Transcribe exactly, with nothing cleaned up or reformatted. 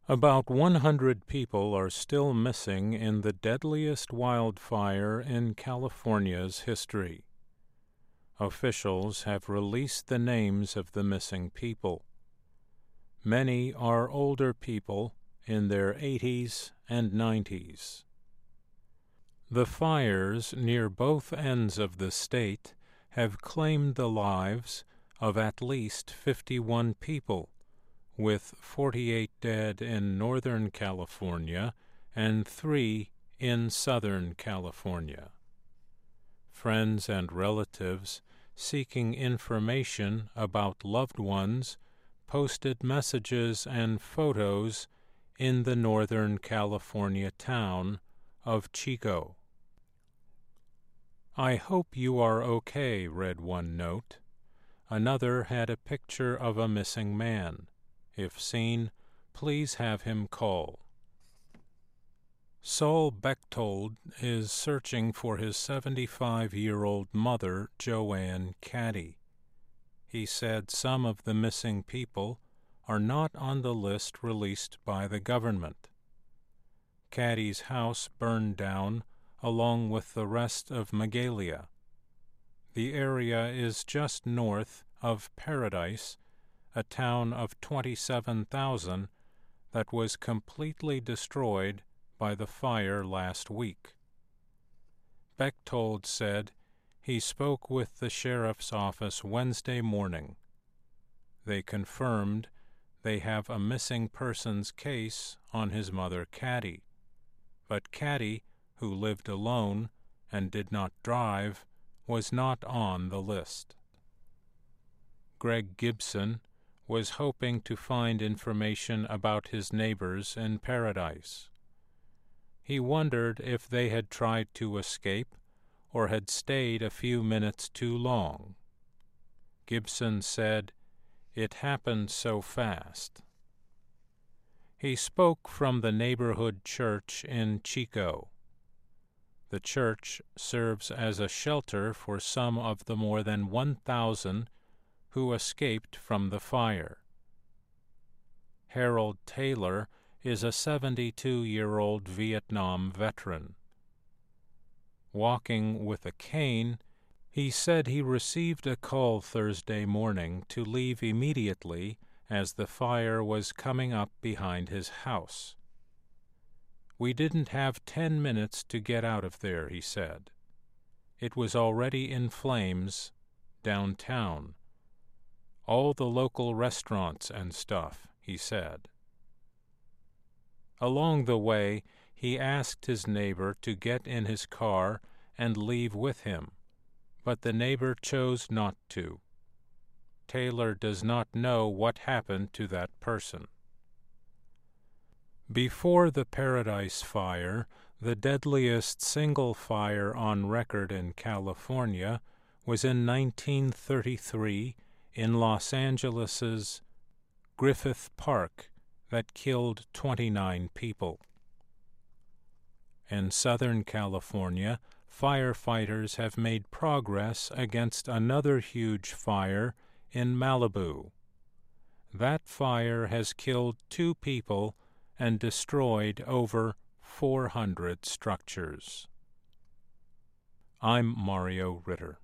About one hundred people are still missing in the deadliest wildfire in California's history. Officials have released the names of the missing people. Many are older people in their eighties and nineties. The fires near both ends of the state have claimed the lives of at least fifty-one people, with forty-eight dead in Northern California and three in Southern California. Friends and relatives seeking information about loved ones posted messages and photos in the Northern California town of Chico. "I hope you are okay," read one note. Another had a picture of a missing man. If seen, please have him call. Saul Bechtold is searching for his seventy-five-year-old mother, Joanne Caddy. He said some of the missing people are not on the list released by the government. Caddy's house burned down along with the rest of Magalia. The area is just north of Paradise, a town of twenty-seven thousand that was completely destroyed by the fire last week. Bechtold said he spoke with the sheriff's office Wednesday morning. They confirmed they have a missing persons case on his mother Caddy, but Caddy, who lived alone and did not drive, was not on the list. Greg Gibson was hoping to find information about his neighbors in Paradise. He wondered if they had tried to escape or had stayed a few minutes too long. Gibson said, "It happened so fast." He spoke from the neighborhood church in Chico. The church serves as a shelter for some of the more than one thousand who escaped from the fire. Harold Taylor is a seventy-two-year-old Vietnam veteran. Walking with a cane, he said he received a call Thursday morning to leave immediately as the fire was coming up behind his house. "We didn't have ten minutes to get out of there," he said. "It was already in flames downtown. All the local restaurants and stuff," he said. Along the way, he asked his neighbor to get in his car and leave with him, but the neighbor chose not to. Taylor does not know what happened to that person. Before the Paradise Fire, the deadliest single fire on record in California was in nineteen thirty-three in Los Angeles's Griffith Park that killed twenty-nine people. In Southern California, firefighters have made progress against another huge fire in Malibu. That fire has killed two people and destroyed over four hundred structures. I'm Mario Ritter.